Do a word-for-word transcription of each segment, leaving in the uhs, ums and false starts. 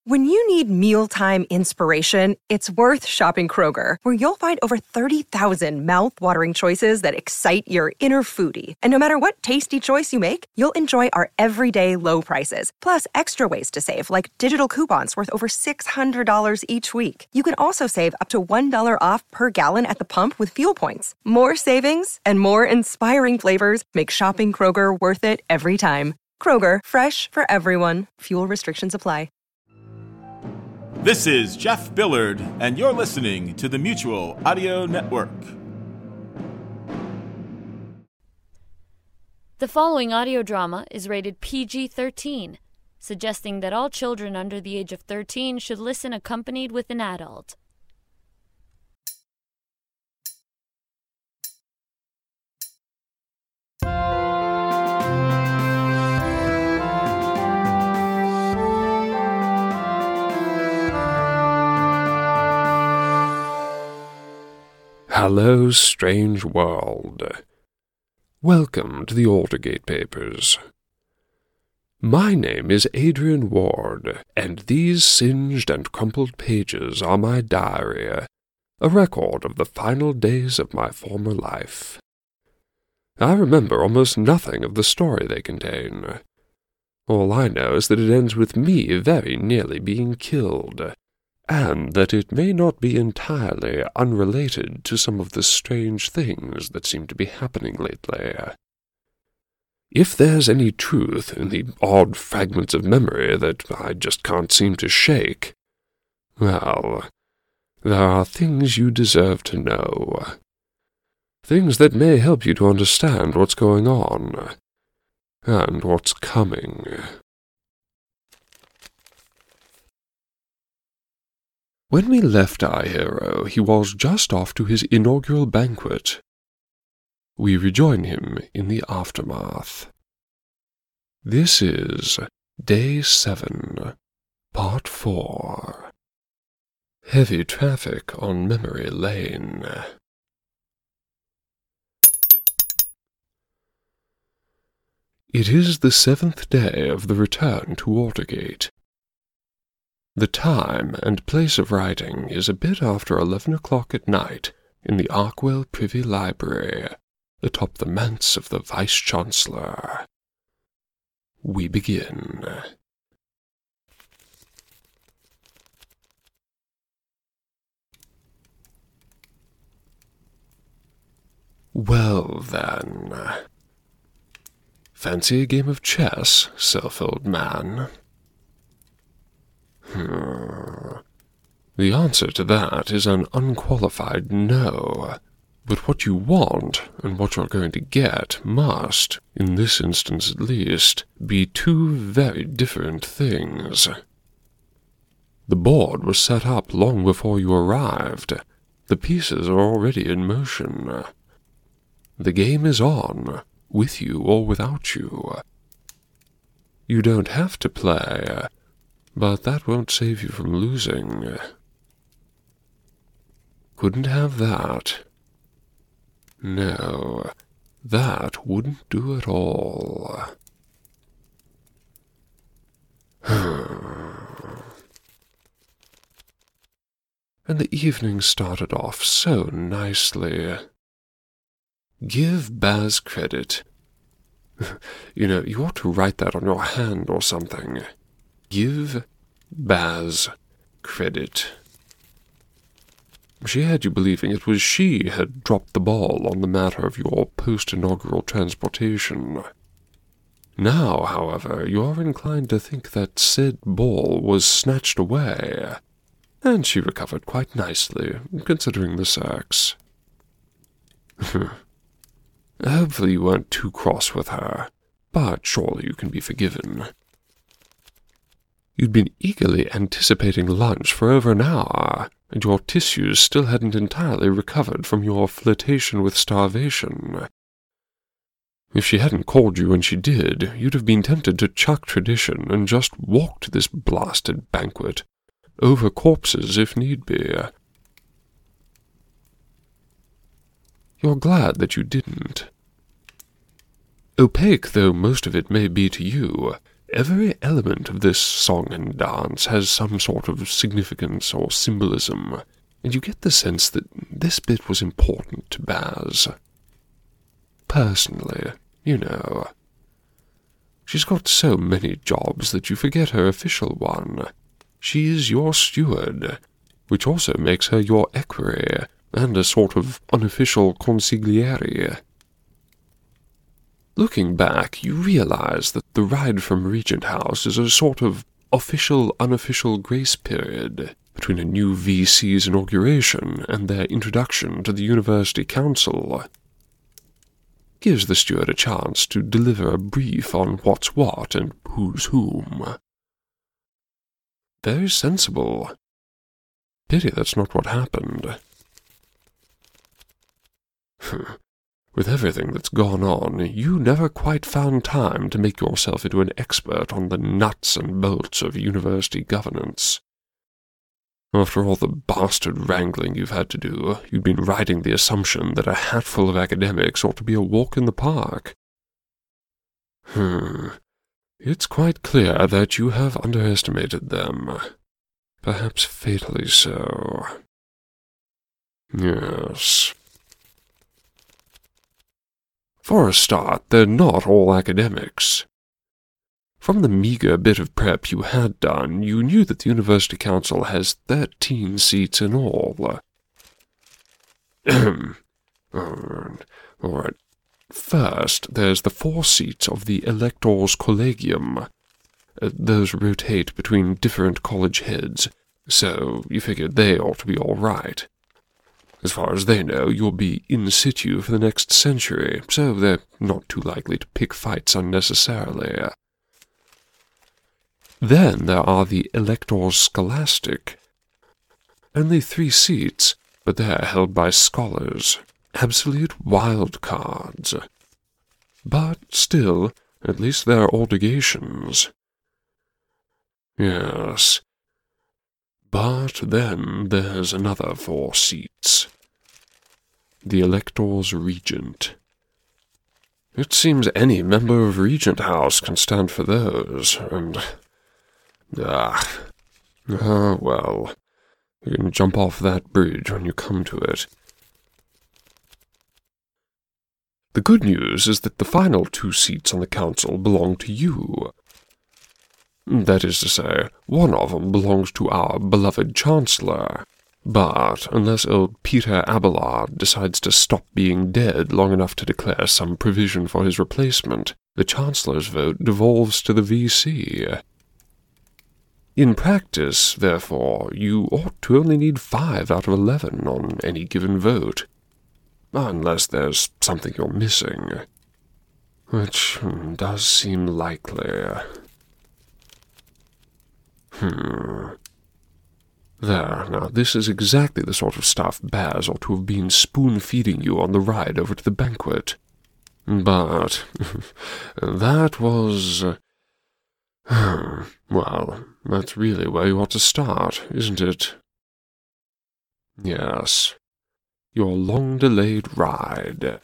When you need mealtime inspiration, it's worth shopping Kroger, where you'll find over thirty thousand mouth-watering choices that excite your inner foodie. And no matter what tasty choice you make, you'll enjoy our everyday low prices, plus extra ways to save, like digital coupons worth over six hundred dollars each week. You can also save up to one dollar off per gallon at the pump with fuel points. More savings and more inspiring flavors make shopping Kroger worth it every time. Kroger, fresh for everyone. Fuel restrictions apply. This is Jeff Billard, and you're listening to the Mutual Audio Network. The following audio drama is rated P G thirteen, suggesting that all children under the age of thirteen should listen accompanied with an adult. Hello, strange world. Welcome to the Aldergate Papers. My name is Adrian Ward, and these singed and crumpled pages are my diary, a record of the final days of my former life. I remember almost nothing of the story they contain. All I know is that it ends with me very nearly being killed, and that it may not be entirely unrelated to some of the strange things that seem to be happening lately. If there's any truth in the odd fragments of memory that I just can't seem to shake, well, there are things you deserve to know. Things that may help you to understand what's going on, and what's coming. When we left our hero, he was just off to his inaugural banquet. We rejoin him in the aftermath. This is Day seven, Part four. Heavy traffic on Memory Lane. It is the seventh day of the return to Aldergate. The time and place of writing is a bit after eleven o'clock at night in the Arkwell Privy Library, atop the manse of the Vice-Chancellor. We begin. Well, then. Fancy a game of chess, self old man? Hmm. The answer to that is an unqualified no. But what you want, and what you're going to get, must, in this instance at least, be two very different things. The board was set up long before you arrived. The pieces are already in motion. The game is on, with you or without you. You don't have to play, but that won't save you from losing. Couldn't have that. No, that wouldn't do at all. And the evening started off so nicely. Give Baz credit. You know, you ought to write that on your hand or something. Give Baz credit. She had you believing it was she had dropped the ball on the matter of your post-inaugural transportation. Now, however, you're inclined to think that said ball was snatched away, and she recovered quite nicely, considering the sex. Hopefully you weren't too cross with her, but surely you can be forgiven. You'd been eagerly anticipating lunch for over an hour, and your tissues still hadn't entirely recovered from your flirtation with starvation. If she hadn't called you when she did, you'd have been tempted to chuck tradition and just walk to this blasted banquet, over corpses if need be. You're glad that you didn't. Opaque though most of it may be to you, every element of this song and dance has some sort of significance or symbolism, and you get the sense that this bit was important to Baz. Personally, you know. She's got so many jobs that you forget her official one. She is your steward, which also makes her your equerry, and a sort of unofficial consigliere. Looking back, you realize that the ride from Regent House is a sort of official-unofficial grace period between a new V C's inauguration and their introduction to the University Council. Gives the steward a chance to deliver a brief on what's what and who's whom. Very sensible. Pity that's not what happened. With everything that's gone on, you never quite found time to make yourself into an expert on the nuts and bolts of university governance. After all the bastard wrangling you've had to do, you'd been riding the assumption that a hatful of academics ought to be a walk in the park. Hmm. It's quite clear that you have underestimated them. Perhaps fatally so. Yes. For a start, they're not all academics. From the meagre bit of prep you had done, you knew that the University Council has thirteen seats in all. Ahem. All right. First, there's the four seats of the Electors Collegium. Uh, those rotate between different college heads, so you figured they ought to be all right. As far as they know, you'll be in situ for the next century, so they're not too likely to pick fights unnecessarily. Then there are the Electors Scholastic. Only three seats, but they're held by scholars, absolute wild cards. But still, at least they're obligations. Yes. But then there's another four seats. The Electors Regent. It seems any member of Regent House can stand for those, and... Ah, ah well, you can jump off that bridge when you come to it. The good news is that the final two seats on the council belong to you. That is to say, one of them belongs to our beloved Chancellor. But unless old Peter Abelard decides to stop being dead long enough to declare some provision for his replacement, the Chancellor's vote devolves to the V C. In practice, therefore, you ought to only need five out of eleven on any given vote. Unless there's something you're missing. Which does seem likely. Hmm. There, now this is exactly the sort of stuff Baz ought to have been spoon-feeding you on the ride over to the banquet. But that was... well, that's really where you ought to start, isn't it? Yes. Your long-delayed ride.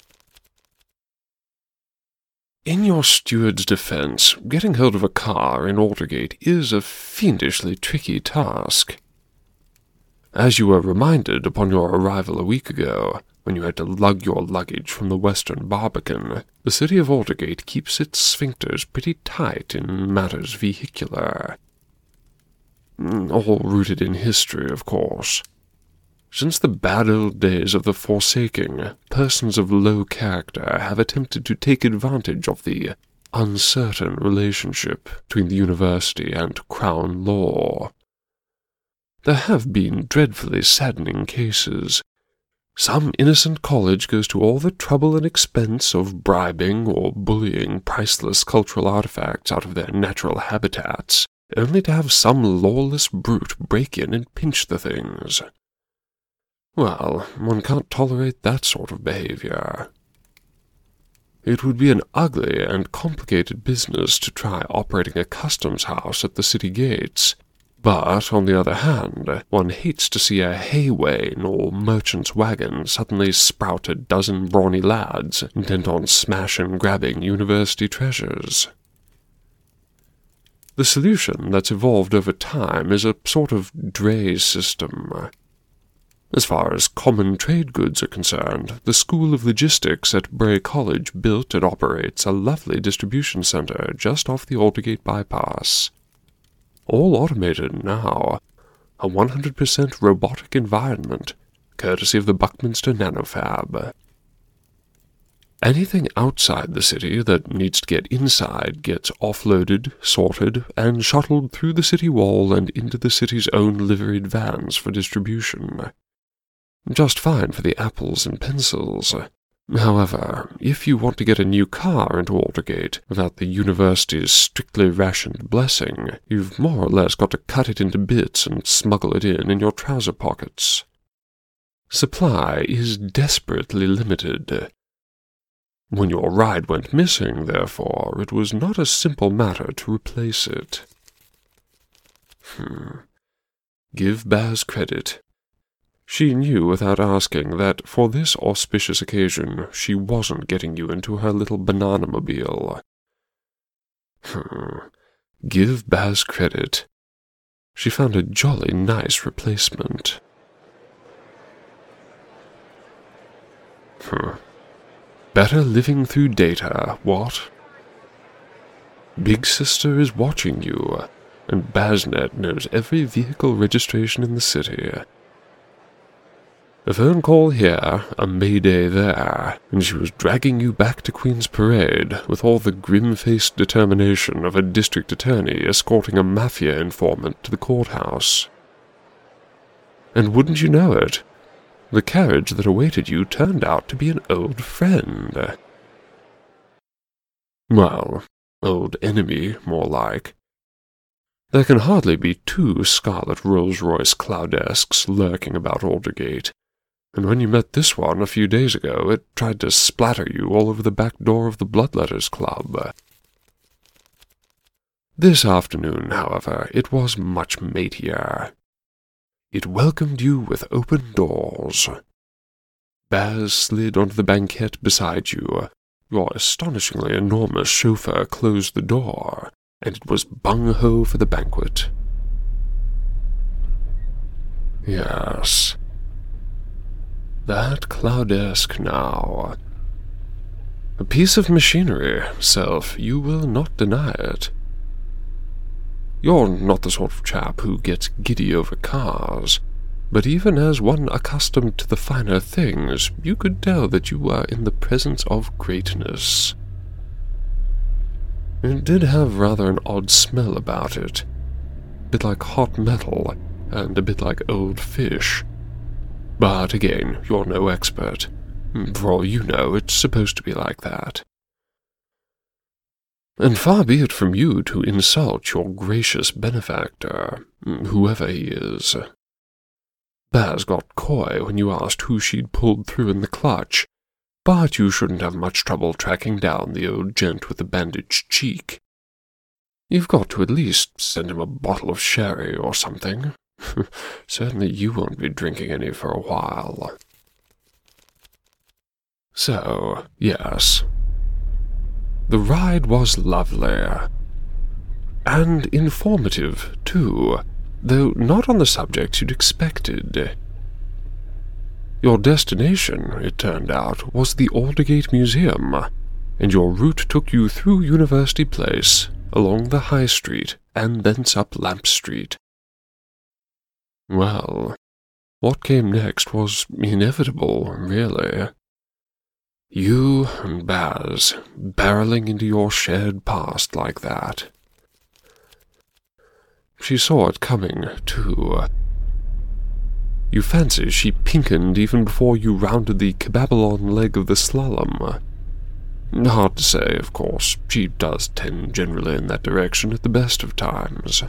In your steward's defense, getting hold of a car in Aldergate is a fiendishly tricky task. As you were reminded upon your arrival a week ago, when you had to lug your luggage from the Western Barbican, the city of Aldergate keeps its sphincters pretty tight in matters vehicular. All rooted in history, of course. Since the bad old days of the Forsaking, persons of low character have attempted to take advantage of the uncertain relationship between the university and crown law. There have been dreadfully saddening cases. Some innocent college goes to all the trouble and expense of bribing or bullying priceless cultural artifacts out of their natural habitats, only to have some lawless brute break in and pinch the things. Well, one can't tolerate that sort of behavior. It would be an ugly and complicated business to try operating a customs house at the city gates, but, on the other hand, one hates to see a hay wain or merchant's wagon suddenly sprout a dozen brawny lads intent on smash and grabbing university treasures. The solution that's evolved over time is a sort of dray system. As far as common trade goods are concerned, the School of Logistics at Bray College built and operates a lovely distribution center just off the Aldergate bypass. All automated now, a one hundred percent robotic environment, courtesy of the Buckminster Nanofab. Anything outside the city that needs to get inside gets offloaded, sorted, and shuttled through the city wall and into the city's own liveried vans for distribution. Just fine for the apples and pencils. However, if you want to get a new car into Aldergate without the university's strictly rationed blessing, you've more or less got to cut it into bits and smuggle it in in your trouser pockets. Supply is desperately limited. When your ride went missing, therefore, it was not a simple matter to replace it. Hmm. Give Baz credit. She knew without asking that for this auspicious occasion she wasn't getting you into her little banana-mobile. Hmm. Give Baz credit. She found a jolly nice replacement. Hmm. Better living through data, what? Big Sister is watching you, and BazNet knows every vehicle registration in the city. A phone call here, a mayday there, and she was dragging you back to Queen's Parade with all the grim-faced determination of a district attorney escorting a mafia informant to the courthouse. And wouldn't you know it, the carriage that awaited you turned out to be an old friend. Well, old enemy, more like. There can hardly be two scarlet Rolls-Royce Cloudesques lurking about Aldergate, and when you met this one a few days ago, it tried to splatter you all over the back door of the Bloodletters Club. This afternoon, however, it was much matier. It welcomed you with open doors. Baz slid onto the banquette beside you. Your astonishingly enormous chauffeur closed the door, and it was bung-ho for the banquet. Yes. That Cloudesque now. A piece of machinery, Self, you will not deny it. You're not the sort of chap who gets giddy over cars, but even as one accustomed to the finer things, you could tell that you were in the presence of greatness. It did have rather an odd smell about it, a bit like hot metal, and a bit like old fish. But again, you're no expert. For all you know, it's supposed to be like that. And far be it from you to insult your gracious benefactor, whoever he is. Baz got coy when you asked who she'd pulled through in the clutch, but you shouldn't have much trouble tracking down the old gent with the bandaged cheek. You've got to at least send him a bottle of sherry or something. Certainly you won't be drinking any for a while. So, yes. The ride was lovely. And informative, too, though not on the subjects you'd expected. Your destination, it turned out, was the Aldergate Museum, and your route took you through University Place, along the High Street, and thence up Lamp Street. Well, what came next was inevitable, really. You and Baz barreling into your shared past like that. She saw it coming, too. You fancy she pinkened even before you rounded the Cababylon leg of the slalom. Hard to say, of course. She does tend generally in that direction at the best of times.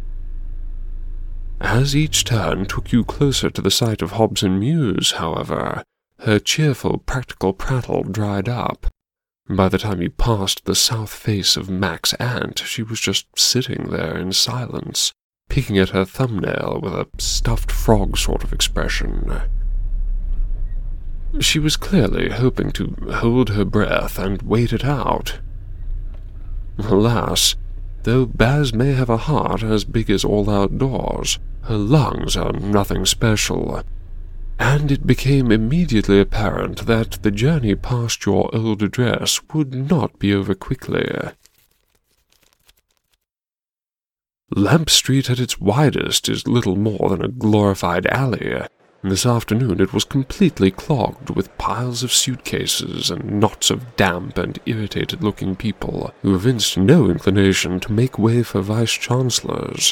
As each turn took you closer to the site of Hobson Mews, however, her cheerful practical prattle dried up. By the time you passed the south face of Mac's aunt, she was just sitting there in silence, picking at her thumbnail with a stuffed frog sort of expression. She was clearly hoping to hold her breath and wait it out. Alas, though Baz may have a heart as big as all outdoors, her lungs are nothing special, and it became immediately apparent that the journey past your old address would not be over quickly. Lamp Street at its widest is little more than a glorified alley. This afternoon it was completely clogged with piles of suitcases and knots of damp and irritated-looking people who evinced no inclination to make way for vice-chancellors.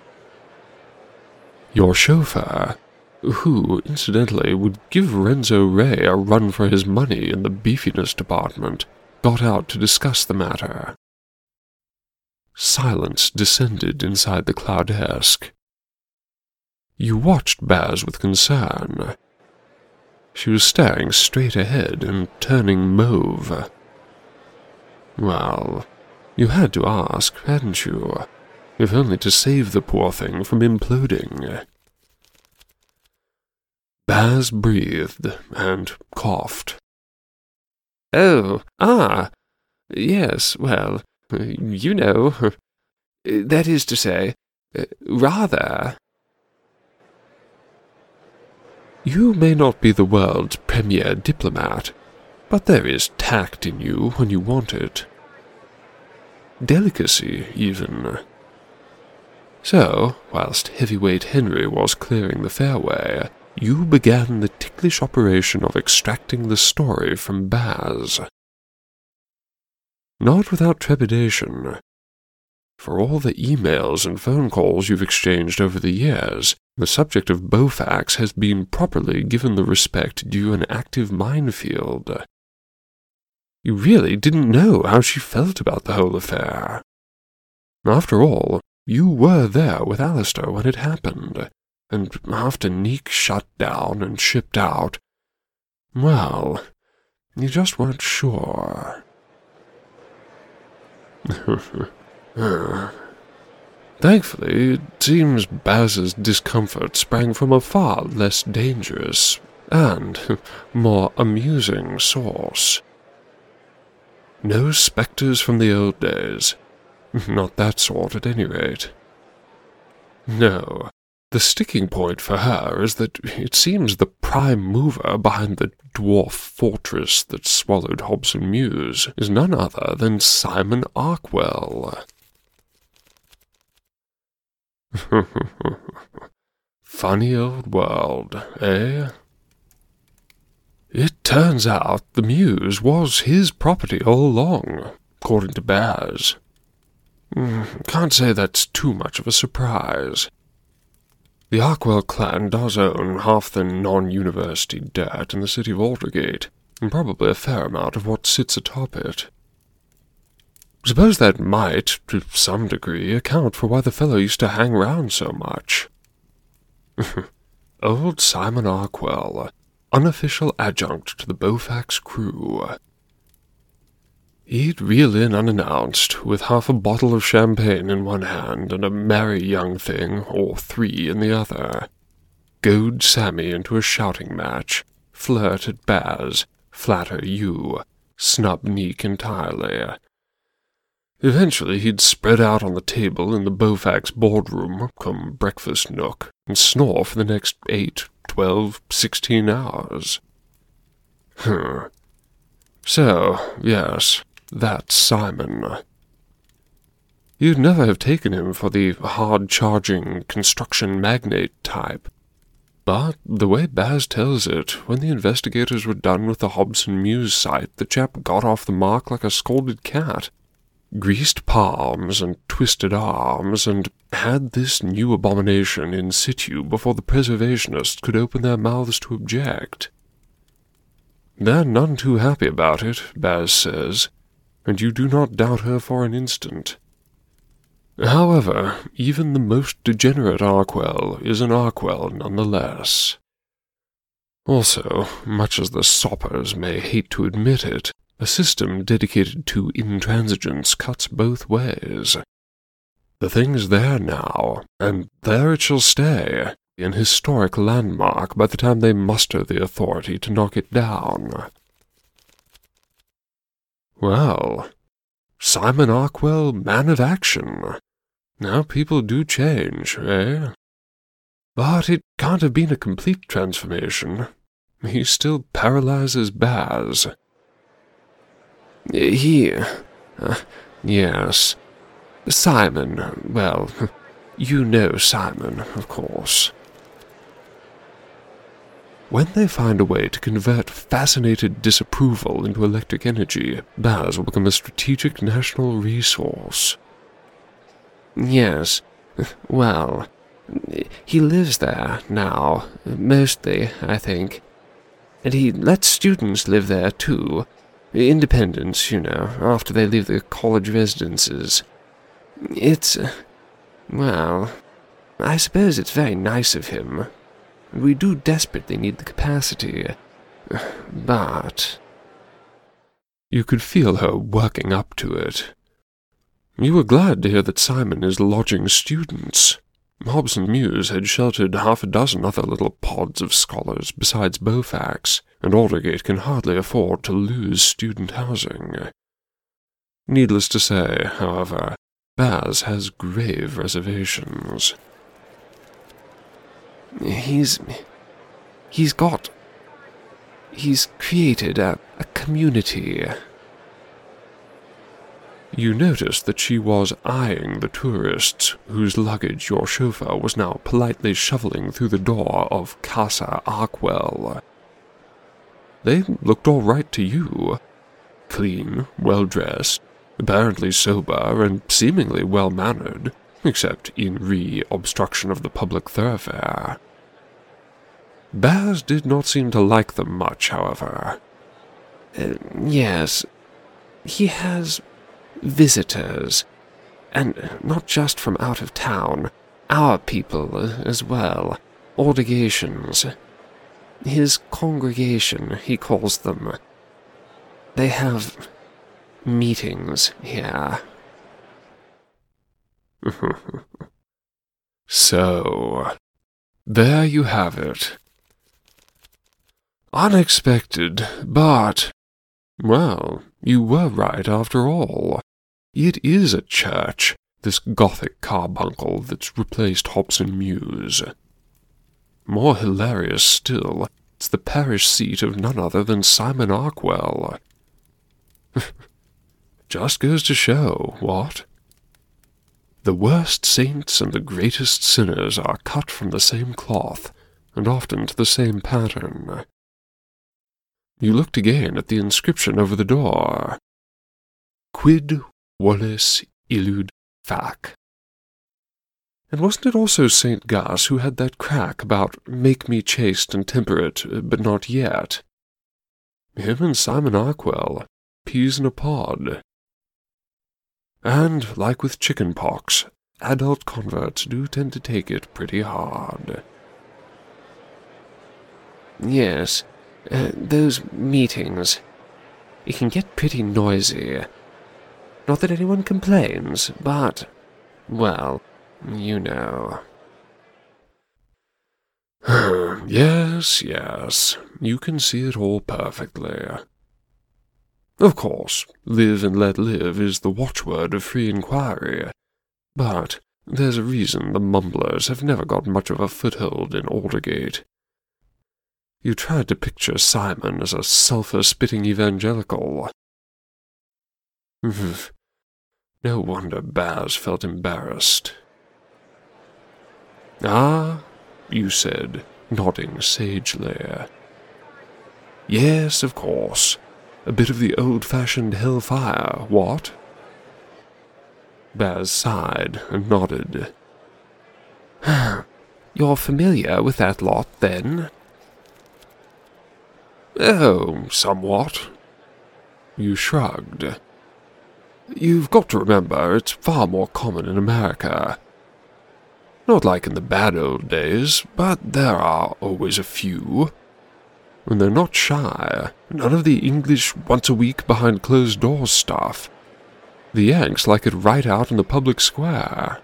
Your chauffeur, who, incidentally, would give Renzo Ray a run for his money in the beefiness department, got out to discuss the matter. Silence descended inside the Cloudesque. You watched Baz with concern. She was staring straight ahead and turning mauve. Well, you had to ask, hadn't you? If only to save the poor thing from imploding. Baz breathed and coughed. Oh, ah, yes, well, you know, that is to say, rather. You may not be the world's premier diplomat, but there is tact in you when you want it. Delicacy, even. So, whilst heavyweight Henry was clearing the fairway, you began the ticklish operation of extracting the story from Baz. Not without trepidation. For all the emails and phone calls you've exchanged over the years, the subject of Bowfax has been properly given the respect due an active minefield. You really didn't know how she felt about the whole affair. After all, you were there with Alistair when it happened, and after Neek shut down and shipped out, well, you just weren't sure. Thankfully, it seems Baz's discomfort sprang from a far less dangerous and more amusing source. No spectres from the old days. Not that sort, at any rate. No, the sticking point for her is that it seems the prime mover behind the dwarf fortress that swallowed Hobson Mews is none other than Simon Arkwell. Funny old world, eh? It turns out the Mews was his property all along, according to Baz. Can't say that's too much of a surprise. The Arkwell clan does own half the non-university dirt in the city of Aldergate, and probably a fair amount of what sits atop it. Suppose that might, to some degree, account for why the fellow used to hang round so much. Old Simon Arkwell, unofficial adjunct to the Bowfax crew. He'd reel in unannounced, with half a bottle of champagne in one hand and a merry young thing, or three, in the other. Goad Sammy into a shouting match, flirt at Baz, flatter you, snub Neek entirely. Eventually he'd spread out on the table in the Bowfax boardroom, come breakfast nook, and snore for the next eight, twelve, sixteen hours. Hmm. So, yes, that's Simon. You'd never have taken him for the hard-charging construction magnate type. But, the way Baz tells it, when the investigators were done with the Hobson Mews site, the chap got off the mark like a scolded cat. Greased palms and twisted arms, and had this new abomination in situ before the preservationists could open their mouths to object. They're none too happy about it, Baz says, and you do not doubt her for an instant. However, even the most degenerate Arkwell is an Arkwell nonetheless. Also, much as the soppers may hate to admit it, a system dedicated to intransigence cuts both ways. The thing's there now, and there it shall stay, an historic landmark by the time they muster the authority to knock it down. Well, Simon Arkwell, man of action. Now people do change, eh? But it can't have been a complete transformation. He still paralyzes Baz. He... Uh, yes. Simon, well, you know Simon, of course. When they find a way to convert fascinated disapproval into electric energy, Baz will become a strategic national resource. Yes, well, he lives there now, mostly, I think. And he lets students live there, too. Independents, you know, after they leave their college residences. It's... well, I suppose it's very nice of him. We do desperately need the capacity. But... You could feel her working up to it. You were glad to hear that Simon is lodging students. Hobson Mews had sheltered half a dozen other little pods of scholars besides Beaufax, and Aldergate can hardly afford to lose student housing. Needless to say, however, Baz has grave reservations. He's... he's got... he's created a, a community. You noticed that she was eyeing the tourists, whose luggage your chauffeur was now politely shoveling through the door of Casa Arkwell. They looked all right to you. Clean, well-dressed, apparently sober, and seemingly well-mannered, except in re-obstruction of the public thoroughfare. Baz did not seem to like them much, however. Uh, yes, he has... visitors, and not just from out of town, our people as well, Aldergatians. His congregation, he calls them. They have meetings here. So, there you have it. Unexpected, but, well, you were right after all. It is a church, this Gothic carbuncle that's replaced Hobson Mews. More hilarious still, it's the parish seat of none other than Simon Arkwell. Just goes to show, what? The worst saints and the greatest sinners are cut from the same cloth, and often to the same pattern. You looked again at the inscription over the door. Quid Wallace illud fac. And wasn't it also Saint Gus who had that crack about make me chaste and temperate, but not yet? Him and Simon Arkwell, peas in a pod. And, like with chicken pox, adult converts do tend to take it pretty hard. Yes, uh, those meetings. It can get pretty noisy. Not that anyone complains, but, well, you know. Yes, yes, you can see it all perfectly. Of course, live and let live is the watchword of free inquiry, but there's a reason the mumblers have never got much of a foothold in Aldergate. You tried to picture Simon as a sulphur-spitting evangelical. No wonder Baz felt embarrassed. Ah, you said, nodding sagely. Yes, of course. A bit of the old-fashioned hellfire, what? Baz sighed and nodded. You're familiar with that lot, then? Oh, somewhat. You shrugged. You've got to remember, it's far more common in America. Not like in the bad old days, but there are always a few. And they're not shy. None of the English once-a-week behind-closed-doors stuff. The Yanks like it right out in the public square.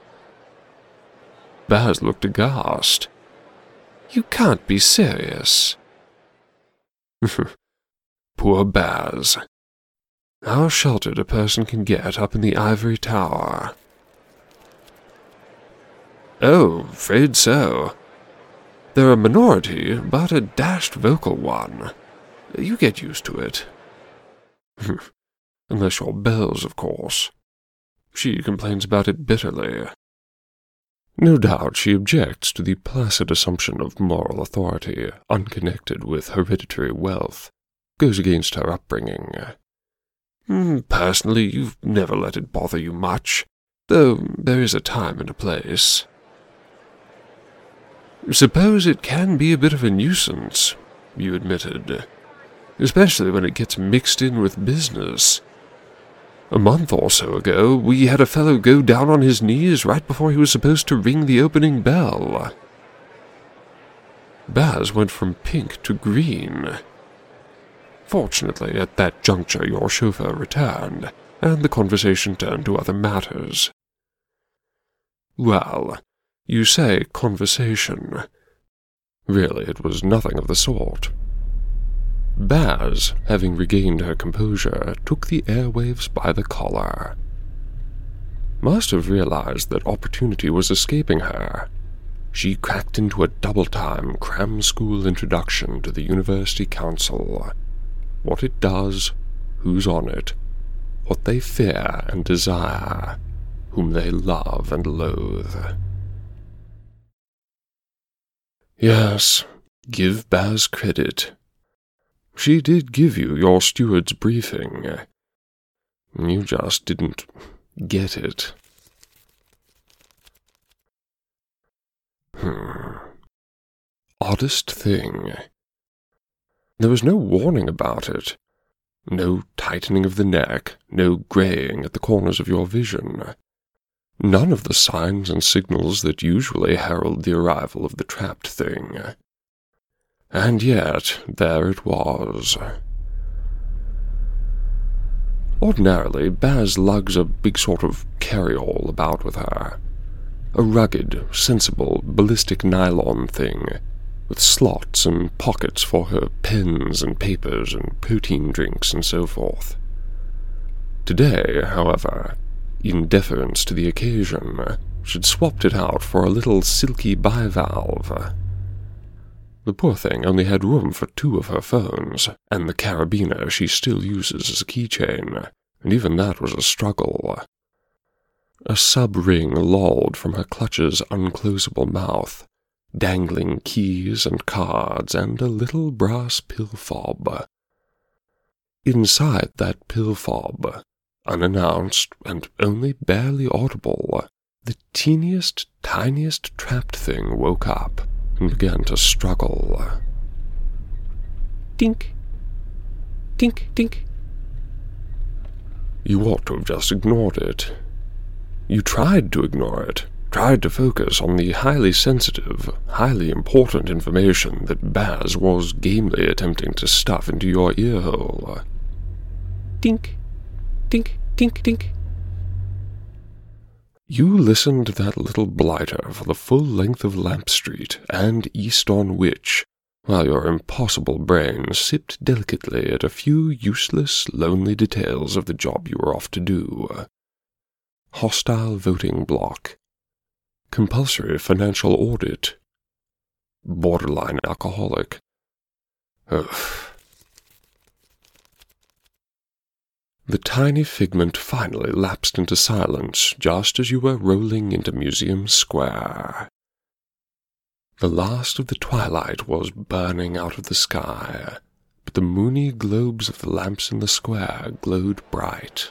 Baz looked aghast. You can't be serious. Poor Baz. How sheltered a person can get up in the ivory tower. Oh, afraid so. They're a minority, but a dashed vocal one. You get used to it. Unless you're Bells, of course. She complains about it bitterly. No doubt she objects to the placid assumption of moral authority, unconnected with hereditary wealth. Goes against her upbringing. Personally, you've never let it bother you much, though there is a time and a place. Suppose it can be a bit of a nuisance, you admitted, especially when it gets mixed in with business. A month or so ago, we had a fellow go down on his knees right before he was supposed to ring the opening bell. Baz went from pink to green. Fortunately, at that juncture your chauffeur returned, and the conversation turned to other matters. Well, you say conversation. Really, it was nothing of the sort. Baz, having regained her composure, took the airwaves by the collar. Must have realized that opportunity was escaping her. She cracked into a double-time cram school introduction to the University Council. What it does, who's on it, what they fear and desire, whom they love and loathe. Yes, give Baz credit. She did give you your steward's briefing. You just didn't get it. Hmm. Oddest thing. There was no warning about it. No tightening of the neck, no graying at the corners of your vision. None of the signs and signals that usually herald the arrival of the trapped thing. And yet, there it was. Ordinarily, Baz lugs a big sort of carry-all about with her. A rugged, sensible, ballistic nylon thing, with slots and pockets for her pens and papers and protein drinks and so forth. Today, however, in deference to the occasion, she'd swapped it out for a little silky bivalve. The poor thing only had room for two of her phones, and the carabiner she still uses as a keychain, and even that was a struggle. A sub-ring lolled from her clutch's unclosable mouth, dangling keys and cards and a little brass pill fob. Inside that pill fob, unannounced and only barely audible, the teeniest, tiniest trapped thing woke up and began to struggle. Dink, dink, dink. You ought to have just ignored it. You tried to ignore it, tried to focus on the highly sensitive, highly important information that Baz was gamely attempting to stuff into your earhole. Dink, dink, dink, dink. You listened to that little blighter for the full length of Lamp Street and East on Witch, while your impossible brain sipped delicately at a few useless, lonely details of the job you were off to do. Hostile voting block. Compulsory financial audit. Borderline alcoholic. Ugh. The tiny figment finally lapsed into silence just as you were rolling into Museum Square. The last of the twilight was burning out of the sky, but the moony globes of the lamps in the square glowed bright.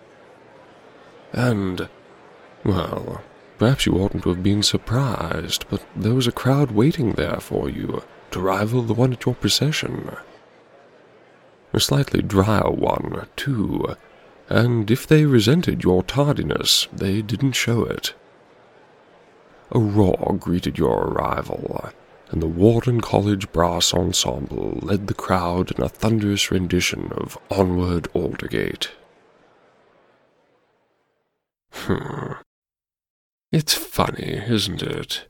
And, well, perhaps you oughtn't to have been surprised, but there was a crowd waiting there for you, to rival the one at your procession. A slightly drier one, too, and if they resented your tardiness, they didn't show it. A roar greeted your arrival, and the Warden College Brass Ensemble led the crowd in a thunderous rendition of Onward Aldergate. Hmm. It's funny, isn't it?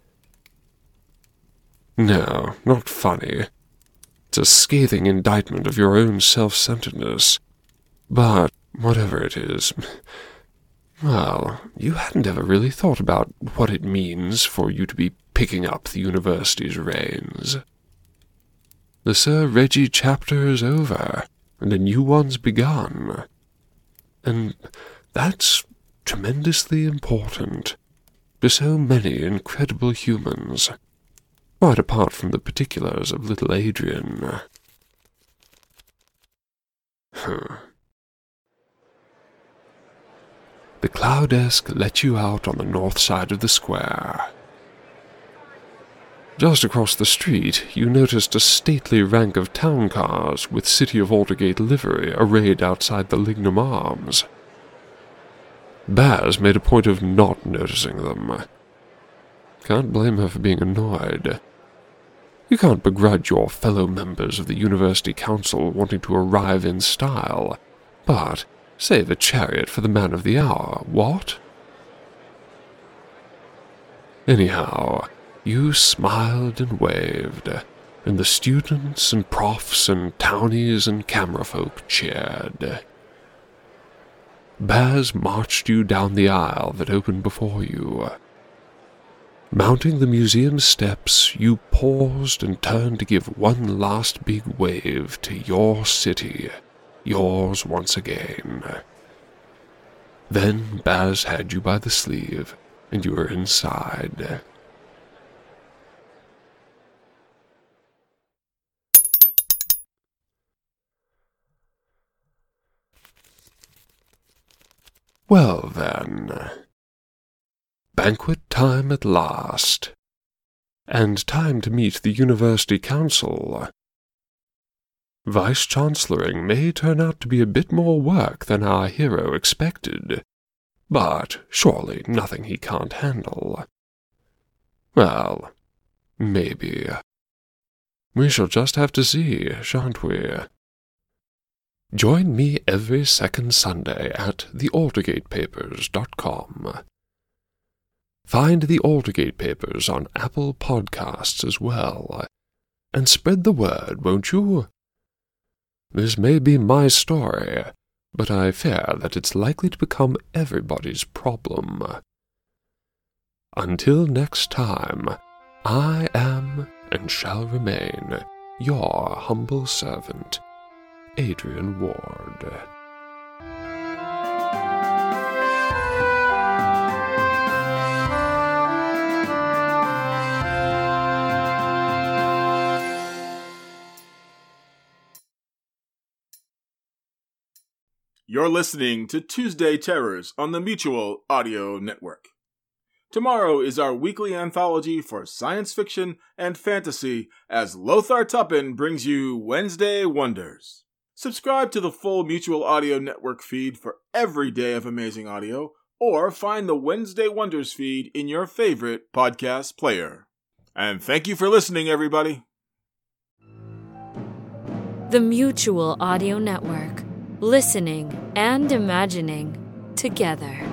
No, not funny. It's a scathing indictment of your own self-centeredness. But whatever it is, well, you hadn't ever really thought about what it means for you to be picking up the university's reins. The Sir Reggie chapter is over, and a new one's begun. And that's tremendously important to so many incredible humans, quite apart from the particulars of little Adrian. Huh. The Cloudesk let you out on the north side of the square. Just across the street, you noticed a stately rank of town cars with City of Aldergate livery arrayed outside the Lignum Arms. Baz made a point of not noticing them. Can't blame her for being annoyed. You can't begrudge your fellow members of the University Council wanting to arrive in style, but save a chariot for the man of the hour, what? Anyhow, you smiled and waved, and the students and profs and townies and camera folk cheered. Baz marched you down the aisle that opened before you. Mounting the museum steps, you paused and turned to give one last big wave to your city, yours once again. Then Baz had you by the sleeve, and you were inside. Well then, banquet time at last, and time to meet the University Council. Vice-chancelloring may turn out to be a bit more work than our hero expected, but surely nothing he can't handle. Well, maybe. We shall just have to see, shan't we? Join me every second Sunday at the aldergate papers dot com. Find the Aldergate Papers on Apple Podcasts as well, and spread the word, won't you? This may be my story, but I fear that it's likely to become everybody's problem. Until next time, I am and shall remain your humble servant, Adrian Ward. You're listening to Tuesday Terrors on the Mutual Audio Network. Tomorrow is our weekly anthology for science fiction and fantasy as Lothar Tuppen brings you Wednesday Wonders. Subscribe to the full Mutual Audio Network feed for every day of amazing audio, or find the Wednesday Wonders feed in your favorite podcast player. And thank you for listening, everybody. The Mutual Audio Network. Listening and imagining together.